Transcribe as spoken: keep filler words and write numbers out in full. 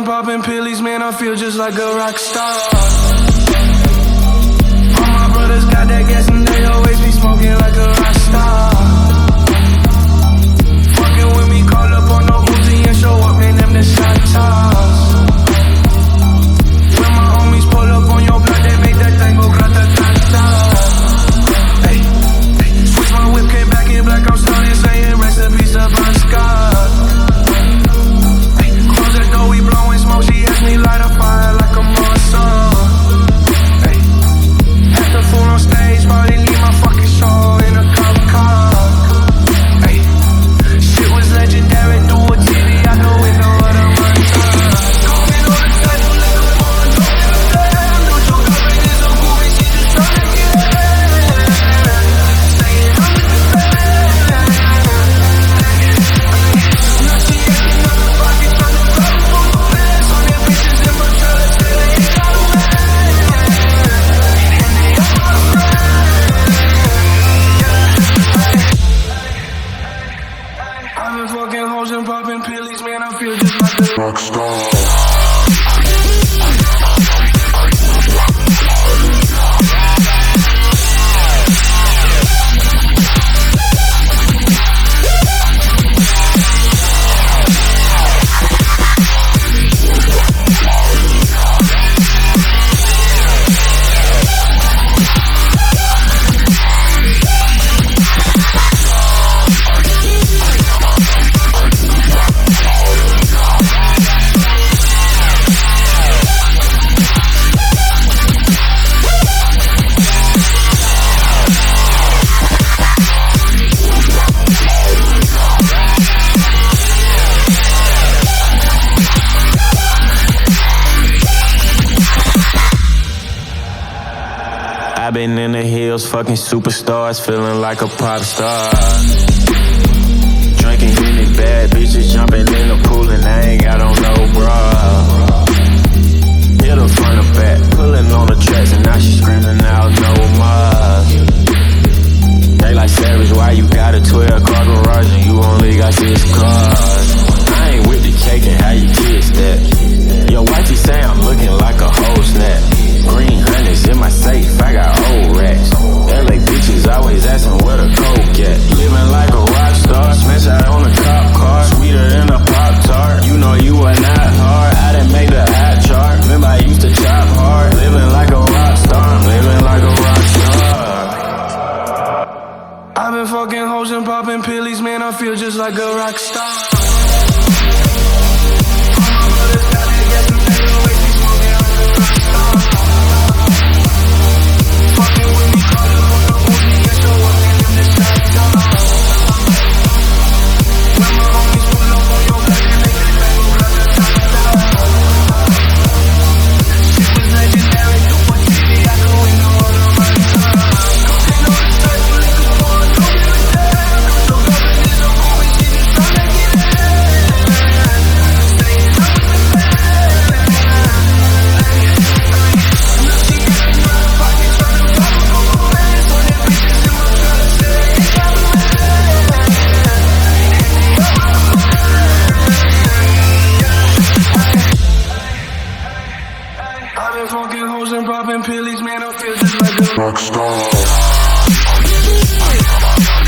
and popping pillies, man, I feel just like a rock star. All my brothers got that gas and they always be smoking like a rock star. Fucking with me, call up on no Uzi and show up, man, them the shot toss. When my homies pull up on your block, they make that thing go grata-ta-ta. Hey, hey, switch my whip, came back in black, I'm starting saying recipes of Bon Scott. Hey, close the door, we blowing smoke, she asked me light a fire like a monster. Hey, at the fool on stage, probably leave my fucking show in a cop car. Hey, shit was legendary, through a T V out the window of the Monster. Call me on the table, let the phone go in the damn. No joke, I made this a movie, she just tryna get it. Saying I'm with the band. Now she acting out the pocket, tryna grab a phone for bands. On their bitches in my trailer, say they ain't got a man. And they all my friends. I've been fucking hoes and popping pillies, man, I feel just like a rock star. I've been in the hills, fucking superstars, feeling like a pop star. Drinking Henny, bad bitches jumping in the pool and I ain't got on no bra. Hit her front or back, pulling on the tracks and now she screaming out no more. They like Savage, why you got a twelve car garage and you only got six cars? I ain't with the cake and how you kiss that. Your wifey say I'm looking like a whole snap. Green hundreds in my safe, I got old racks. L A bitches always asking where the coke at. Living like a rock star, smash out on a cop car. Sweeter than a Pop-Tart, you know you are not hard. I didn't make the hot chart, remember I used to chop hard. Living like a rock star, I'm living like a rock star. I've been fucking hoes and popping pillies, man, I feel just like a rock star. I've been fucking hoes and popping pillies, man, I feel just like a rock star.